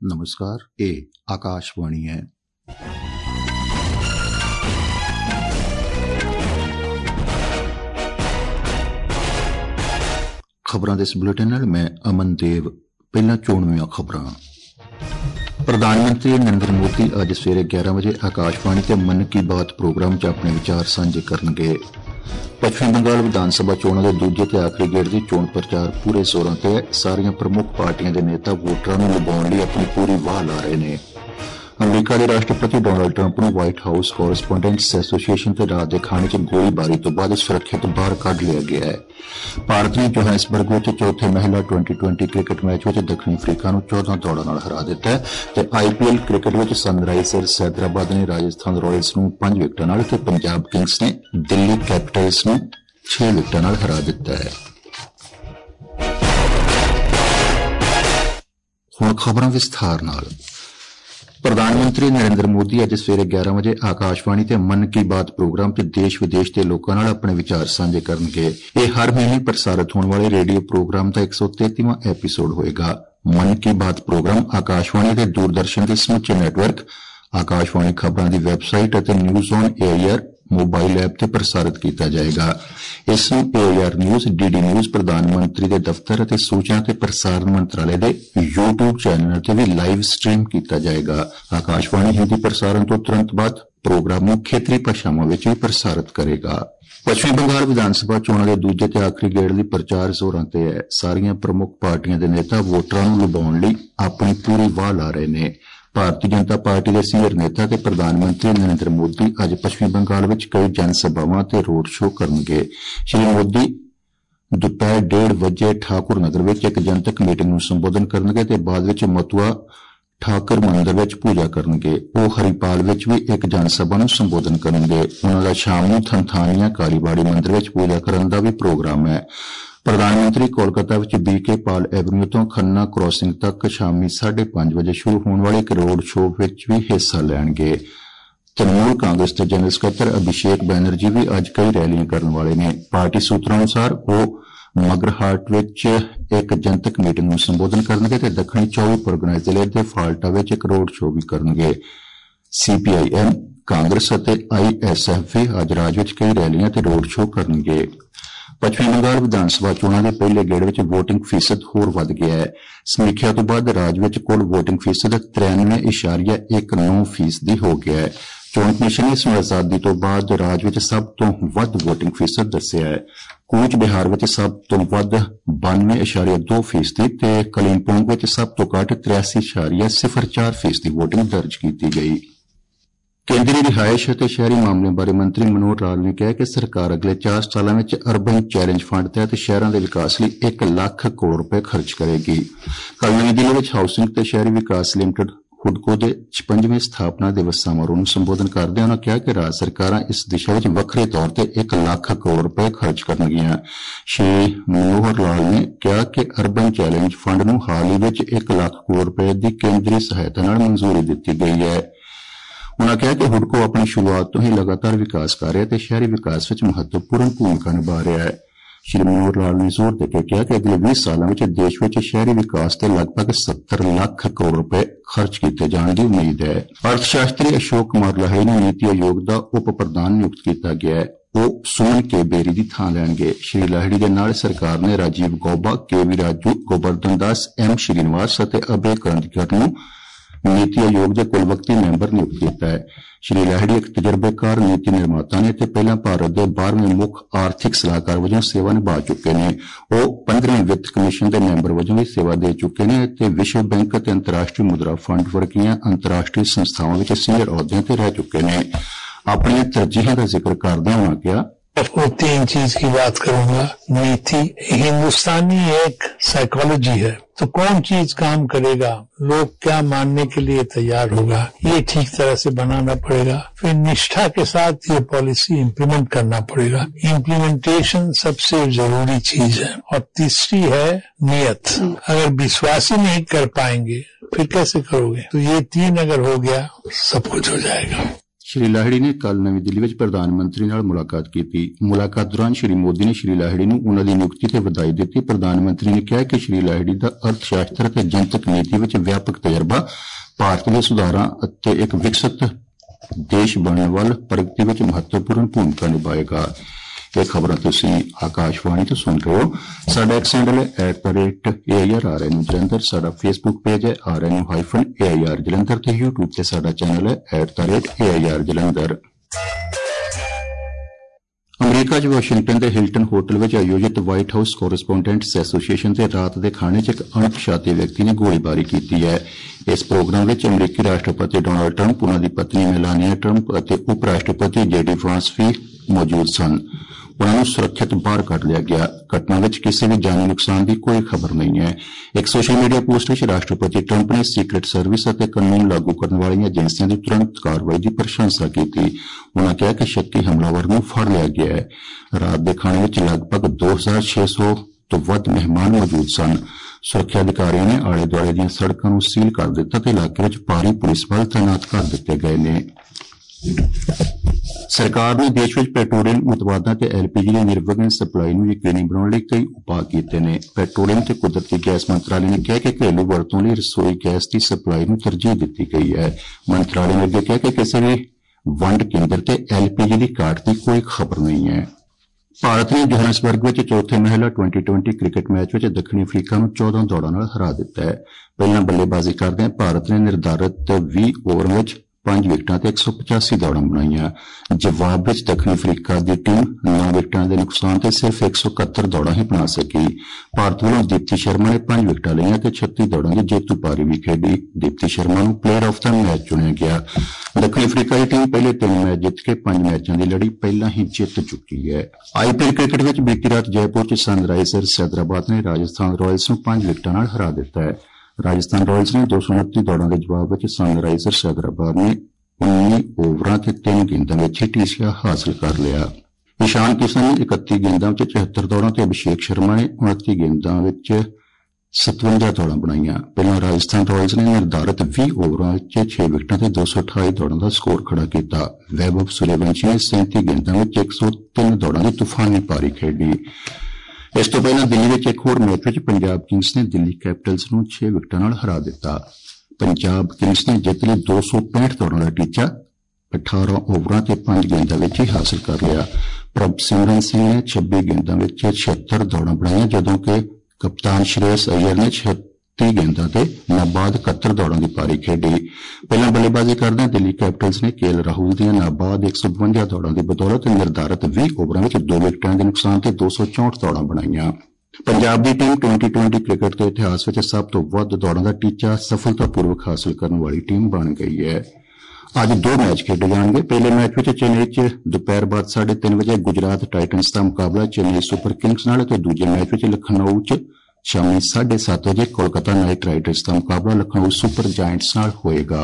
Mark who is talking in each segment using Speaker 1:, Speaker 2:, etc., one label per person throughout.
Speaker 1: नमस्कार, ये आकाशवाणी है। खबरां दे इस बुलेटिन नाल मैं अमन देव। पहला चोणवीं खबरां। प्रधानमंत्री नरेंद्र मोदी अज सवेरे 11 बजे आकाशवाणी ते मन की बात प्रोग्राम च अपने विचार सांझे करनगे। पश्चिम बंगाल विधान सभा चोणां दे दूजे ते आखिरी गेड़ दी चोण प्रचार पूरे जोरां ते है। सारियां प्रमुख पार्टियां दे नेता वोटरां नूं लुभाउण लई अपनी पूरी वाह ला रहे ने। अमरीका के राष्ट्रपति डोनाल्ड ट्रंप नूं व्हाइट हाउस कोरस्पोंडेंट्स एसोसीएशन ते रात दे खाने च गोलीबारी तो बाद सुरक्षित बाहर कढ लिया गया है। भारत ने जोहान्सबर्ग विच चौथे महिला 2020 क्रिकेट मैच विच दक्षिण अफ्रीका नूं 14 दौड़ां नाल हरा दिता है ते आईपीएल क्रिकेट विच सनराइजर्स हैदराबाद ने राजस्थान रॉयल्स नूं 5 विकेटां नाल ते पंजाब किंग्स ने दिल्ली कैपिटल्स नूं 6 विकेटां नाल हरा दिता है। हुण खबरां विस्तार नाल। प्रधानमंत्री नरेंद्र मोदी अज सवेरे 11 बजे आकाशवाणी ते मन की बात प्रोग्राम च देश विदेश के लोकां नाल अपने विचार सांझे करनगे। यह हर महीने प्रसारित होने वाले रेडियो प्रोग्राम का 133वां एपीसोड होएगा। मन की बात प्रोग्राम आकाशवाणी ते दूरदर्शन के समुचे नेटवर्क, आकाशवाणी खबरां दी वैबसाइट और news on air mobile app ते प्रसारित किया जाएगा। इस एआईआर न्यूज, डीडी न्यूज, प्रधानमंत्री के दफ्तर और सूचना ते प्रसारण मंत्रालय के यूट्यूब चैनल ते भी लाइव स्ट्रीम किया जाएगा। आकाशवाणी हिंदी प्रसारण तो तुरंत बाद प्रोग्राम नूं खेतरी भाषावां विच भी प्रसारित करेगा। पश्चिम बंगाल विधान सभा चोणां दे दूजे ते आखिरी गेड़ दी प्रचार जोरां ते है। सारियां प्रमुख पार्टियां दे नेता वोटरां नूं लुभाउण लई अपनी पूरी वाह ला रहे ने। भारतीय जनता पार्टी के सीनियर नेता ते प्रधानमंत्री नरेंद्र मोदी अज पश्चिम बंगाल विच कई जनसभावां ते रोड शो करनगे। श्री मोदी दोपहर 1:30 बजे ठाकुर नगर विच एक जनतक मीटिंग नूं संबोधन करनगे ते बाद विच मथुआ ठाकर मंदिर विच पूजा करनगे। ओ हरिपाल विच भी एक जनसभा नूं संबोधन करनगे। उन्हां दा शाम नूं थंथानिया कालीबाड़ी मंदिर विच पूजा करन दा भी प्रोग्राम है। प्रधानमंत्री कोलकाता विच बीके पाल एवेन्यू तो खन्ना क्रॉसिंग तक शामी 5:30 बजे शुरू होने वाले एक रोड शो विच भी हिस्सा लैणगे। तृणमूल कांग्रेस के जनरल सकत्तर अभिषेक बैनर्जी भी अज कई रैलियां करने वाले ने। पार्टी सूत्रां अनुसार वो मगरहाट विच एक जनतक मीटिंग नूं संबोधन करनगे ते दक्षिणी 24 परगना जिले के फाल्टा विच एक रोड शो भी करनगे। सीपीआईएम, कांग्रेस और आईएसएफ भी अज राज विच कई रैलियां ते रोड शो करनगे। पश्चिम बंगाल विधान सभा चोणां दे पहले गेड़ विच वोटिंग फीसद होर वध गया है। समीक्षा तो बाद राज विच कुल वोटिंग फीसद 93.19% हो गया है। चोण कमीशन ने इस आजादी तो बाद राज विच सब तो वध वोटिंग फीसद दस्सिया है। कूच बिहार विच सब तो वध 92.2% ते कलीमपोंग विच सब तो घट 83.04% वोटिंग दर्ज की गई। केंद्रीय रिहायश और शहरी मामलों बारे मंत्री मनोहर लाल ने कहा कि सरकार अगले 4 सालों में अर्बन चैलेंज फंड तहत शहरों के विकास लिए 1 लाख करोड़ रुपए खर्च करेगी। कल नई दिल्ली में हाउसिंग ते शहरी विकास लिमिटेड हुडको के 56वें स्थापना दिवस समारोह में संबोधन करदे उन्होंने कहा कि राज्य सरकारां इस दिशा में वखरे तौर पर 1 लाख करोड़ रुपए खर्च करनगियां। श्री मनोहर लाल ने कहा कि अर्बन चैलेंज फंड नूं हाल ही में 1 लाख करोड़ रुपए की केंद्रीय सहायता नाल मंजूरी दी गई है। उन्होंने कहा कि हुडको अपनी शुरुआत तो ही लगातार विकास कार्य ते शहरी विकास में महत्वपूर्ण भूमिका निभा रहा है। श्री मनोहर लाल ने जोर देकर कहा कि अगले 20 सालों में देश में शहरी विकास से लगभग 70 लाख करोड़ रुपए खर्च किए जाने की उम्मीद है। अर्थशास्त्री अशोक कुमार लाही ने नीति आयोग का उप प्रधान नियुक्त किया गया है। वो सुमन के बेरी की थां लैणगे। श्री लाहिड़ी के नाल सरकार ने राजीव गौबा, केवी राजू, गोवर्धन दास, एम श्रीनिवास और अभय करंदीकर नूं नीति आयोग के कुलवक्ती मैंबर नियुक्त किया है। श्री लाहिड़ी एक तजर्बेकार नीति निर्माता ने ते पहला भारत के 12वें मुख्य आर्थिक सलाहकार वजों सेवा निभा चुके हैं। वो 15वें वित्त कमीशन के मैंबर वजों भी सेवा दे चुके हैं ते विश्व बैंक ते अंतर्राष्ट्रीय मुद्रा फंड वर्गियां अंतर्राष्ट्रीय संस्थाओं में सीनियर अहुदे ते रह चुके हैं। अपनी तरजीहां का जिक्र करदे उन्होंने कहा,
Speaker 2: आपको 3 चीज की बात करूंगा। नीति हिंदुस्तानी एक साइकोलॉजी है, तो कौन चीज काम करेगा, लोग क्या मानने के लिए तैयार होगा, ये ठीक तरह से बनाना पड़ेगा। फिर निष्ठा के साथ ये पॉलिसी इम्प्लीमेंट करना पड़ेगा। इम्प्लीमेंटेशन सबसे जरूरी चीज है। और तीसरी है नियत। अगर विश्वास ही नहीं कर पाएंगे फिर कैसे करोगे। तो ये 3 अगर हो गया सब कुछ हो जाएगा।
Speaker 1: श्री लाहिड़ी ने कल नवी दिल्ली में प्रधानमंत्री नाल मुलाकात की। मुलाकात दौरान श्री मोदी ने श्री लाहिड़ी नूं उन्हां दी नियुक्ति ते वधाई दित्ती। प्रधानमंत्री ने कहा कि श्री लाहिड़ी दा अर्थशास्त्र ते जनतक नीति विच व्यापक तजर्बा भारत दे सुधारां अते एक विकसित देश बनने वाल प्रगति विच महत्वपूर्ण भूमिका निभाएगा। ये खबरां तुसीं आकाशवाणी तो सुन रहे हो। साडा एक्स हैंडल है @AIRRN जलंधर, साडा फेसबुक पेज है RNU-AIR जलंधर ते यूट्यूब ते साडा चैनल है @AIR जलंधर। अमरीका च वाशिंगटन के हिल्टन होटल में आयोजित व्हाइट हाउस कोरस्पोंडेंट्स एसोसीएशन के रात के खाने च एक अणपछाते व्यक्ति ने गोलीबारी की है। इस प्रोग्राम में अमरीकी राष्ट्रपति डोनाल्ड ट्रंप, उन्हां दी पत्नी मेलानिया ट्रंप और उप राष्ट्रपति JD वांस भी मौजूद सन। उन्होंने सुरक्षित बाहर कढ़ लिया गया। घटना में किसी भी जानी नुकसान की कोई खबर नहीं है। एक सोशल मीडिया पोस्ट में राष्ट्रपति ट्रंप ने सीक्रेट सर्विस और कानून लागू करने वाली एजेंसियों की तुरंत कार्रवाई की प्रशंसा की। उन्होंने कहा कि शक्की हमलावर को फड़ लिया गया है। रात के खाने में लगभग 2600 तो वध मेहमान मौजूद सन। सुरक्षा अधिकारियों ने आले दुआले दी सड़कों को सील कर दिता ते इलाके में भारी पुलिस बल तैनात कर दिते गए ने। सरकार ने देश में पेट्रोलियम उत्पादों ते LPG की निर्विघ्न सप्लाई को यकीनी बनाने कई उपाय किए हैं। पेट्रोलियम ते कुदरती गैस मंत्रालय ने कहा कि घरेलू वरतों लिए रसोई गैस की सप्लाई को तरजीह दी गई है। मंत्रालय ने अगे कहा कि किसी भी वंड केंद्र ते LPG की घाट की कोई खबर नहीं है। भारत ने जोहान्सबर्ग में चौथे महिला T20 क्रिकेट मैच में दक्षिणी अफ्रीका को 14 दौड़ां नाल हरा दिता है। पहला बल्लेबाजी करदे भारत ने निर्धारित 20 ओवर में 5 विकेटां ते 185 दौड़ां बनाईयां। जवाब में दक्षिण अफ्रीका की टीम 9 विकेटां के नुकसान से सिर्फ 171 दौड़ां ही बना सकी। भारत वालों दीप्ति शर्मा ने 5 विकेटां लईयां ते 36 दौड़ां की जेतू पारी भी खेडी। दीप्ति शर्मा को प्लेयर ऑफ द मैच चुनिया गया। दक्षिण अफ्रीका की टीम पहले 3 मैच जीत के 5 मैचों की लड़ी पहला ही जीत चुकी है। IPL क्रिकेट में बीती रात जयपुर च सनराइजर्स हैदराबाद ने राजस्थान रॉयल्स को 5 विकेटां नाल हरा दिता है। राजस्थान रॉयल्स ने 229 दौड़ां के जवाब में सनराइजर्स हैदराबाद ने 19 ओवरां ते 3 गेंदां विच ही टीसिया हासिल कर लिया। ईशान किशन ने 31 गेंदां विच 74 दौड़ां ते अभिषेक शर्मा ने 29 गेंदां विच 57 दौड़ां बनाईयां। पहलां राजस्थान रॉयल्स ने निर्धारित 20 ओवरां विच 6 विकेटां ते 228 दौड़ां का स्कोर खड़ा किया। वैभव सूर्यवंशी ने 37 गेंदां विच 103 दौड़ां की तूफानी पारी खेडी। इस तो पहला दिल्ली में एक होर मैच में पंजाब किंग्स ने दिल्ली कैपिटल्स को 6 विकेटां नाल हरा दिता। पंजाब किंग्स ने जित लिए 265 दौड़ां का टीचा 18 ओवरां ते 5 गेंदां विच ही हासिल कर लिया। प्रभसिमरन सिंह ने 26 गेंदां विच 76 दौड़ां बनाईयां, जदों कि कप्तान श्रेयस अय्यर ने 36 गेंदां ते नाबाद 71 दौड़ां की पारी खेडी। पहला बल्लेबाजी करदे दिल्ली कैपिटल्स ने KL राहुल दी नाबाद 152 दौड़ां की बदौलत निर्धारित 20 ओवरां विच 2 विकेटां के नुकसान ते 264 दौड़ां बनाईयां। पंजाब की टीम T20 क्रिकेट के इतिहास में सब तो वध दौड़ां का टीचा सफलतापूर्वक हासिल करने वाली टीम बन गई है। अज 2 मैच खेडे जाएंगे। पहले मैच में चेन्नई च दोपहर बाद 3:30 बजे गुजरात टाइटन्स का मुकाबला चेन्नई सुपर किंग्स नाल ते दूजे मैच में लखनऊ च शामी 7:30 बजे कोलकाता नाइट राइडर्स का मुकाबला लखनऊ सुपर जायंट्स नाल होएगा।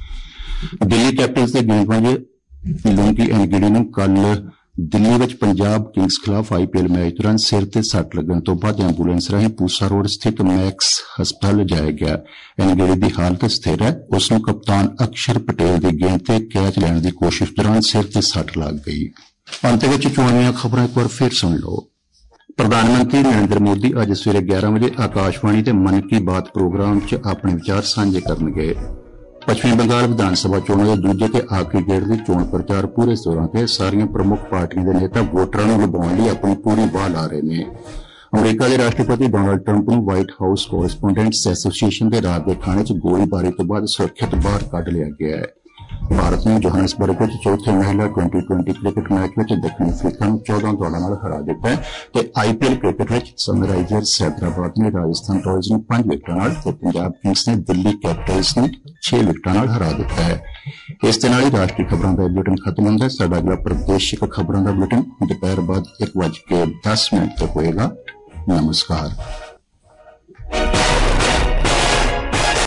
Speaker 1: दिल्ली कैपिटल्स के गेंदबाज लुंगी एनगिडी ने कल दिल्ली में पंजाब किंग्स खिलाफ IPL मैच दौरान सिर ते सट लगन तो बाद एंबूलेंस राही पूसा रोड स्थित मैक्स हस्पताल जाया गया। एनगिडी की हालत स्थिर है। उसनूं कप्तान अक्षर पटेल की गेंद ते कैच लैण की कोशिश दौरान सिर ते सट लग गई। अंत में चुनावी खबरां एक बार फिर सुन लो। प्रधानमंत्री नरेंद्र मोदी अज सवेरे 11 बजे आकाशवाणी ते मन की बात प्रोग्राम च अपने विचार सांझे करनगे। पश्चिमी बंगाल विधानसभा चोणों के दूजे ते आखिरी गेड़ की चोण प्रचार पूरे जोरों ते सारियां प्रमुख पार्टियों के नेता वोटरां नूं लुभाउण लई अपनी पूरी वाह ला रहे हैं। अमरीका के राष्ट्रपति डोनाल्ड ट्रंप नूं व्हाइट हाउस कोरस्पोंडेंट्स एसोसीएशन के रात के खाने च गोलीबारी तो बाद सुरक्षित बाहर कढ़ लिया गया है। भारत ने जोहान्सबर्ग में चौथे महिला T20 क्रिकेट मैच में दक्षिण अफ्रीका को 14 दौड़ां नाल हरा दिता है ते IPL क्रिकेट में सनराइजर्स हैदराबाद ने राजस्थान रॉयल्स को 5 विकेटां नाल ते पंजाब किंग्स ने दिल्ली कैपिटल्स को 6 विकेटां नाल हरा दिता है। इस दे नाल ही राष्ट्रीय खबरां दा बुलेटिन खत्म होंदा है। साडा अगला प्रादेशिक खबरां दा बुलेटिन दोपहर बाद 1:10 तक होएगा। नमस्कार।